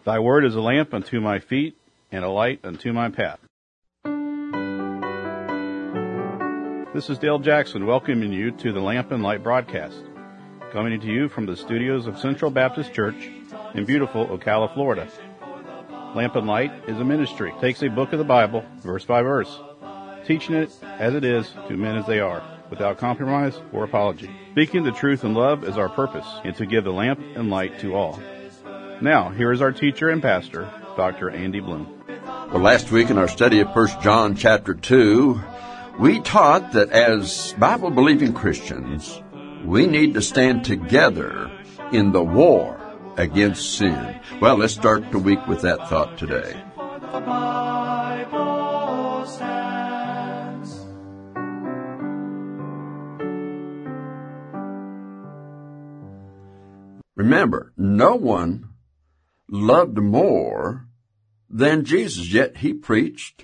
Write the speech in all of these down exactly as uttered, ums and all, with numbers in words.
Thy word is a lamp unto my feet and a light unto my path. This is Dale Jackson welcoming you to the Lamp and Light broadcast, coming to you from the studios of Central Baptist Church in beautiful Ocala, Florida. Lamp and Light is a ministry. It takes a book of the Bible, verse by verse, teaching it as it is to men as they are, without compromise or apology. Speaking the truth in love is our purpose, and to give the lamp and light to all. Now, here is our teacher and pastor, Doctor Andy Bloom. Well, last week in our study of First John chapter two, we taught that as Bible-believing Christians, we need to stand together in the war against sin. Well, let's start the week with that thought today. Remember, no one loved more than Jesus, yet he preached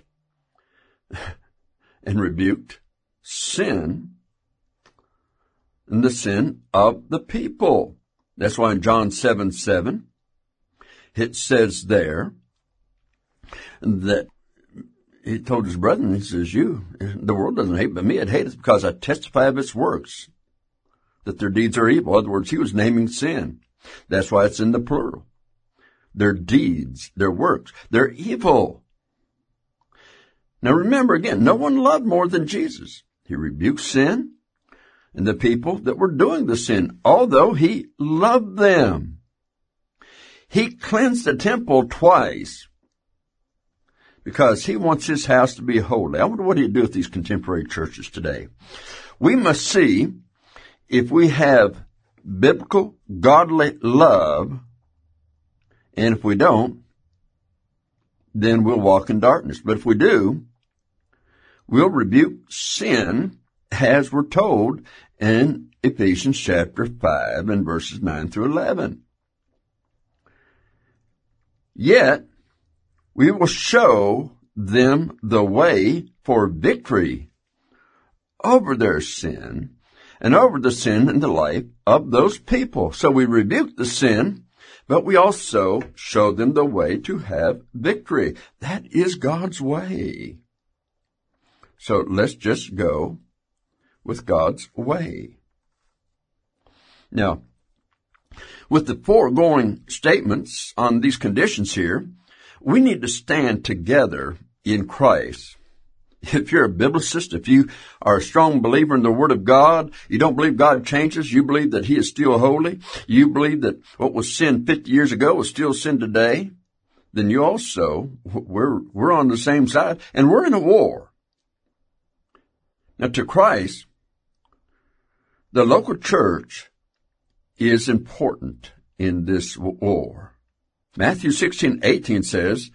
and rebuked sin and the sin of the people. That's why in John seven seven, it says there that he told his brethren, he says, you, the world doesn't hate, but me it hateth because I testify of its works, that their deeds are evil. In other words, he was naming sin. That's why it's in the plural. Their deeds, their works, they're evil. Now remember again, no one loved more than Jesus. He rebuked sin and the people that were doing the sin, although he loved them. He cleansed the temple twice because he wants his house to be holy. I wonder what he'd do with these contemporary churches today. We must see if we have biblical, godly love, and if we don't, then we'll walk in darkness. But if we do, we'll rebuke sin, as we're told in Ephesians chapter five and verses nine through eleven. Yet, we will show them the way for victory over their sin and over the sin in the life of those people. So we rebuke the sin, but we also show them the way to have victory. That is God's way. So let's just go with God's way. Now, with the foregoing statements on these conditions here, we need to stand together in Christ. If you're a biblicist, if you are a strong believer in the Word of God, you don't believe God changes, you believe that He is still holy, you believe that what was sin fifty years ago is still sin today, then you also, we're, we're on the same side, and we're in a war. Now, to Christ, the local church is important in this war. Matthew sixteen eighteen says,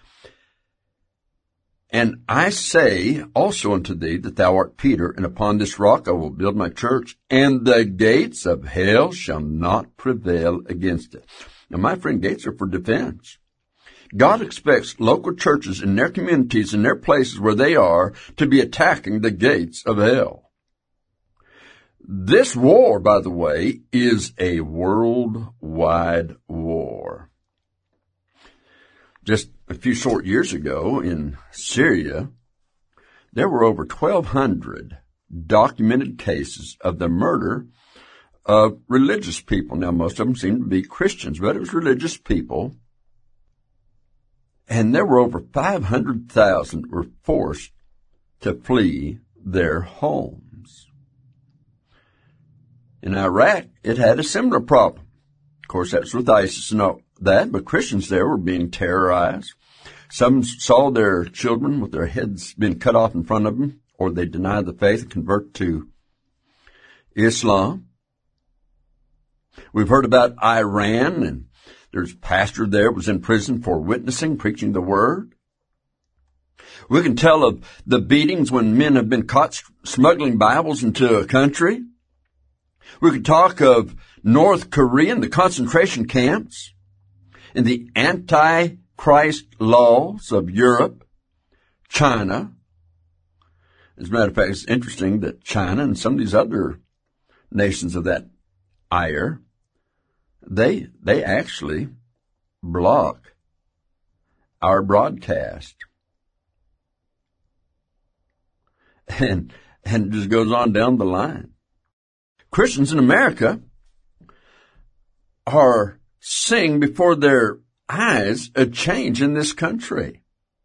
And I say also unto thee that thou art Peter, and upon this rock I will build my church, and the gates of hell shall not prevail against it. Now, my friend, gates are for defense. God expects local churches in their communities, in their places where they are, to be attacking the gates of hell. This war, by the way, is a worldwide war. Just a few short years ago in Syria, there were over twelve hundred documented cases of the murder of religious people. Now, most of them seem to be Christians, but it was religious people. And there were over five hundred thousand were forced to flee their homes. In Iraq, it had a similar problem. Of course, that's with ISIS and all that, but Christians there were being terrorized. Some saw their children with their heads being cut off in front of them, or they deny the faith and convert to Islam. We've heard about Iran, and there's a pastor there was in prison for witnessing, preaching the word. We can tell of the beatings when men have been caught smuggling Bibles into a country. We could talk of North Korea and the concentration camps and the anti-Christ laws of Europe, China. As a matter of fact, it's interesting that China and some of these other nations of that ire, they, they actually block our broadcast. And, and it just goes on down the line. Christians in America are seeing before their eyes a change in this country.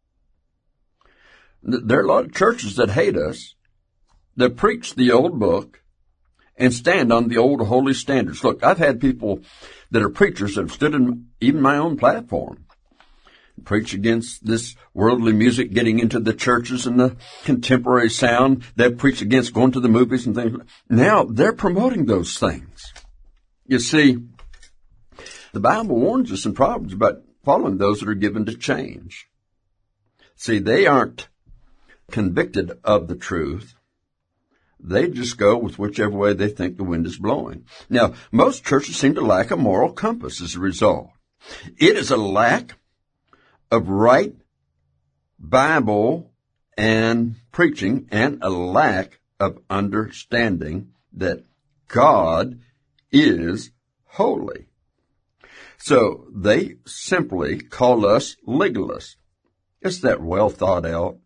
There are a lot of churches that hate us, that preach the old book and stand on the old holy standards. Look, I've had people that are preachers that have stood in even my own platform, preach against this worldly music getting into the churches and the contemporary sound. They've preached against going to the movies and things. Now they're promoting those things. You see, the Bible warns us in Proverbs about following those that are given to change. See, they aren't convicted of the truth. They just go with whichever way they think the wind is blowing. Now, most churches seem to lack a moral compass as a result. It is a lack of right Bible and preaching and a lack of understanding that God is holy. So they simply call us legalists. It's that well thought out.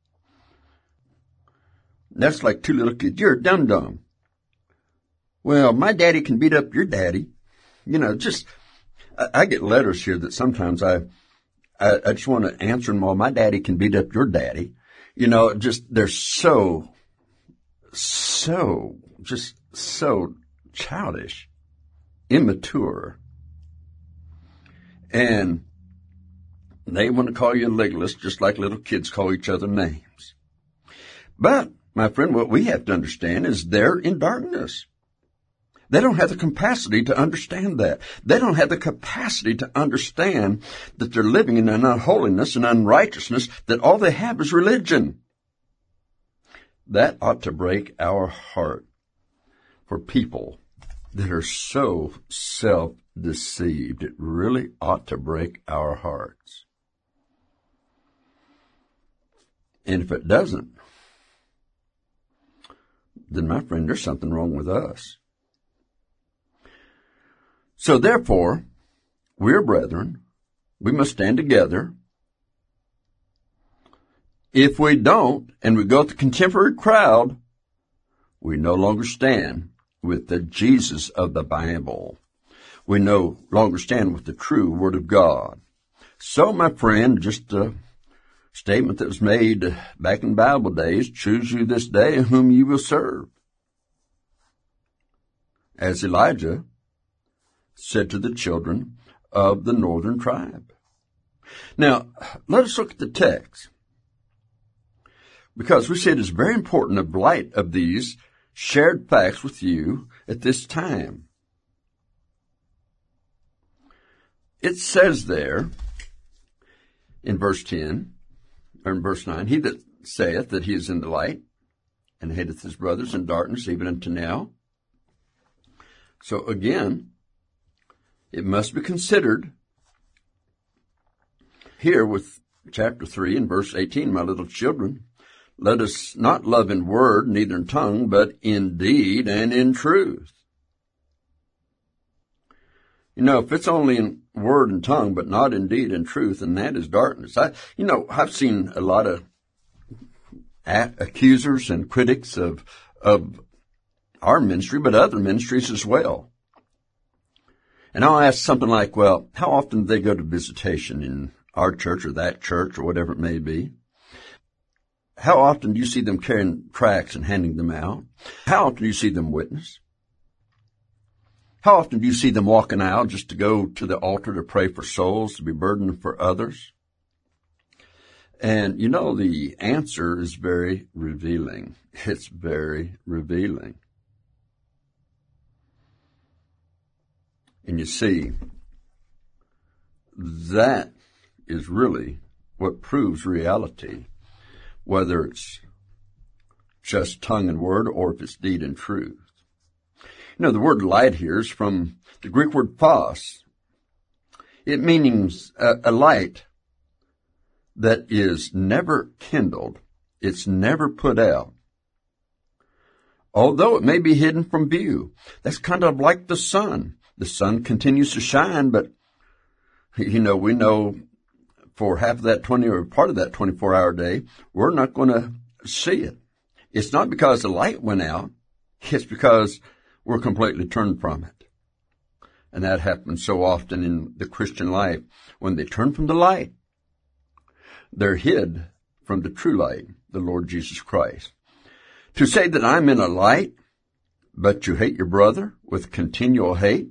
That's like two little kids. You're a dum-dum. Well, my daddy can beat up your daddy. You know, just, I, I get letters here that sometimes I, I, I just want to answer them all. My daddy can beat up your daddy. You know, just, they're so, so, just so childish, immature. And they want to call you a legalist just like little kids call each other names. But, my friend, what we have to understand is they're in darkness. They don't have the capacity to understand that. They don't have the capacity to understand that they're living in an unholiness and unrighteousness, that all they have is religion. That ought to break our heart for people that are so self-deceived. It really ought to break our hearts. And if it doesn't, then, my friend, there's something wrong with us. So, therefore, we're brethren. We must stand together. If we don't, and we go with the contemporary crowd, we no longer stand with the Jesus of the Bible. We no longer stand with the true Word of God. So, my friend, just a statement that was made back in Bible days, choose you this day whom you will serve. As Elijah said to the children of the northern tribe. Now, let us look at the text, because we see it is very important in light of these shared facts with you at this time. It says there in verse ten, or in verse nine, he that saith that he is in the light and hateth his brothers in darkness even unto now. So again, it must be considered here with chapter three and verse eighteen, my little children, let us not love in word, neither in tongue, but in deed and in truth. You know, if it's only in word and tongue, but not in deed and truth, and that is darkness. I, you know, I've seen a lot of accusers and critics of, of our ministry, but other ministries as well. And I'll ask something like, well, how often do they go to visitation in our church or that church or whatever it may be? How often do you see them carrying tracts and handing them out? How often do you see them witness? How often do you see them walking out just to go to the altar to pray for souls, to be burdened for others? And, you know, the answer is very revealing. It's very revealing. And you see, that is really what proves reality, whether it's just tongue and word or if it's deed and truth. You know, the word light here is from the Greek word phos. It means a, a light that is never kindled. It's never put out. Although it may be hidden from view. That's kind of like the sun. The sun continues to shine, but, you know, we know for half of that twenty or part of that twenty-four hour day, we're not going to see it. It's not because the light went out. It's because we're completely turned from it. And that happens so often in the Christian life. When they turn from the light, they're hid from the true light, the Lord Jesus Christ. To say that I'm in a light, but you hate your brother with continual hate,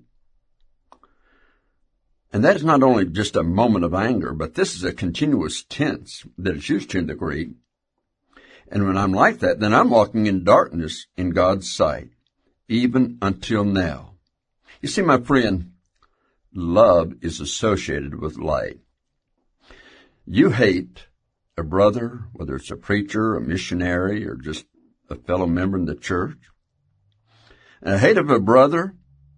and that is not only just a moment of anger, but this is a continuous tense that is used here in the Greek. And when I'm like that, then I'm walking in darkness in God's sight, even until now. You see, my friend, love is associated with light. You hate a brother, whether it's a preacher, a missionary, or just a fellow member in the church. And a hate of a brother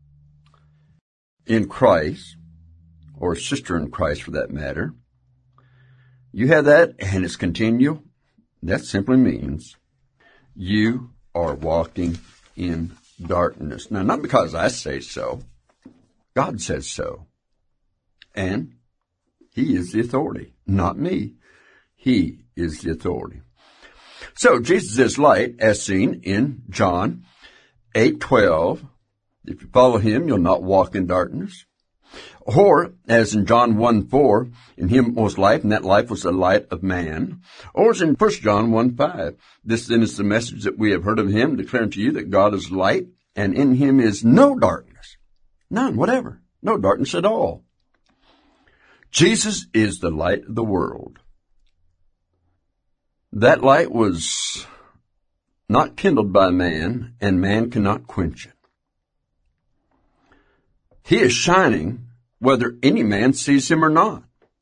in Christ, or a sister in Christ for that matter, you have that and it's continual. That simply means you are walking in darkness. Now, not because I say so. God says so. And He is the authority, not me. He is the authority. So Jesus is light, as seen in John eight twelve. If you follow Him, you'll not walk in darkness. Or, as in John one four, in Him was life, and that life was the light of man. Or as in First John one five, this then is the message that we have heard of Him, declaring to you that God is light, and in Him is no darkness. None, whatever. No darkness at all. Jesus is the light of the world. That light was not kindled by man, and man cannot quench it. He is shining whether any man sees Him or not.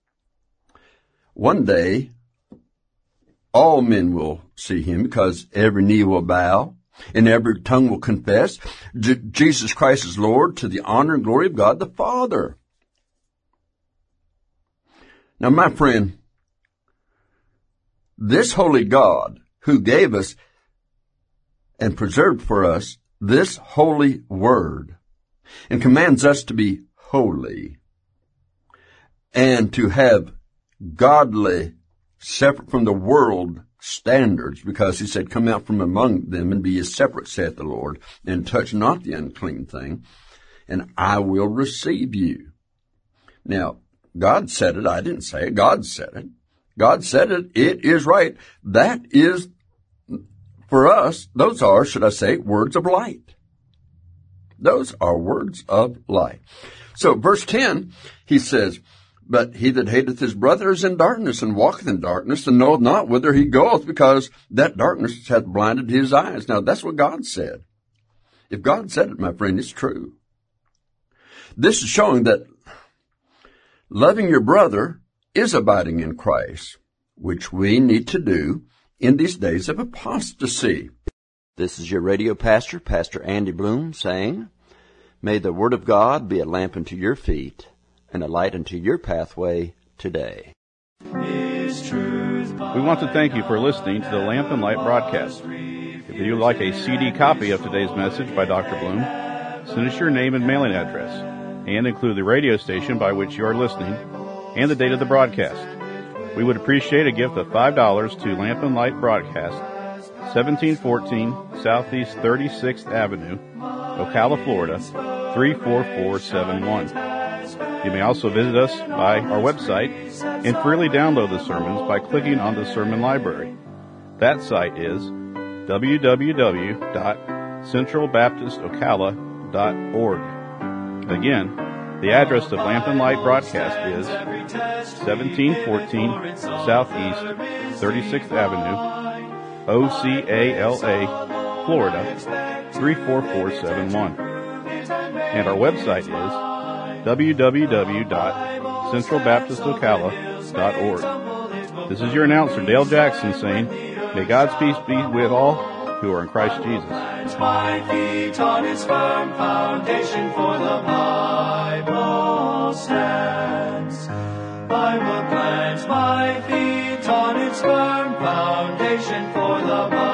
One day, all men will see Him because every knee will bow and every tongue will confess J- Jesus Christ is Lord, to the honor and glory of God the Father. Now, my friend, this holy God who gave us and preserved for us this holy word and commands us to be holy and to have godly, separate from the world standards, because He said, come out from among them and be ye separate, saith the Lord, and touch not the unclean thing, and I will receive you. Now, God said it. I didn't say it. God said it. God said it. It is right. That is, for us, those are, should I say, words of light. Those are words of light. So verse ten, he says, but he that hateth his brother is in darkness, and walketh in darkness, and knoweth not whither he goeth, because that darkness hath blinded his eyes. Now, that's what God said. If God said it, my friend, it's true. This is showing that loving your brother is abiding in Christ, which we need to do in these days of apostasy. This is your radio pastor, Pastor Andy Bloom, saying, may the Word of God be a lamp unto your feet and a light unto your pathway today. We want to thank you for listening to the Lamp and Light broadcast. If you would like a C D copy of today's message by Doctor Bloom, send us your name and mailing address, and include the radio station by which you are listening and the date of the broadcast. We would appreciate a gift of five dollars to Lamp and Light Broadcast, seventeen fourteen Southeast thirty-sixth Avenue, Ocala, Florida, three four four seven one. You may also visit us by our website and freely download the sermons by clicking on the sermon library. That site is w w w dot central baptist ocala dot org. Again, the address of Lamp and Light Broadcast is seventeen fourteen Southeast thirty-sixth Avenue, O C A L A, Florida, three four four seven one. And our website is w w w dot central baptist ocala dot org. This is your announcer, Dale Jackson, saying, may God's peace be with all who are in Christ Jesus. My feet on its firm foundation, for the Bible stands. I will plant my feet on its firm foundation, for the Bible